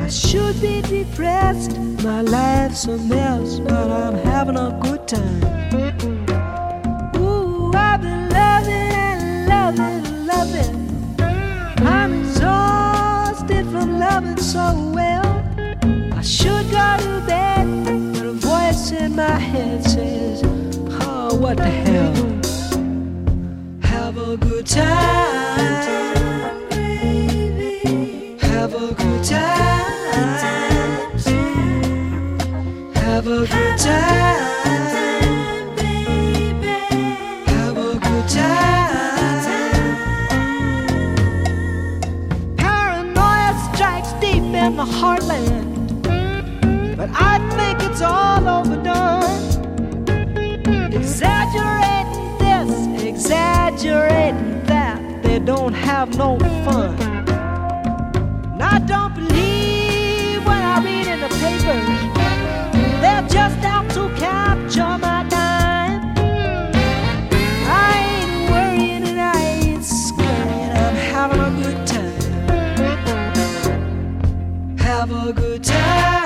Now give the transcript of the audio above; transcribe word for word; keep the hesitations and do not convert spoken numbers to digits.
I should be depressed, my life's a mess, but I'm having a good time. Ooh, I've been loving and loving and loving. I'm exhausted from loving so well. I should go to bed, but a voice in my head says, oh, what the hell. Have a good time, baby. Have a good time. Have a good time, baby. Have a good time. Paranoia strikes deep in the heartland, but I think it's all overdone. Exaggerating this, exaggerating that, they don't have no fun. And I don't believe when I read in the papers they're just out to capture my dime. I ain't worrying and I ain't scurrying, I'm having a good time. Have a good time.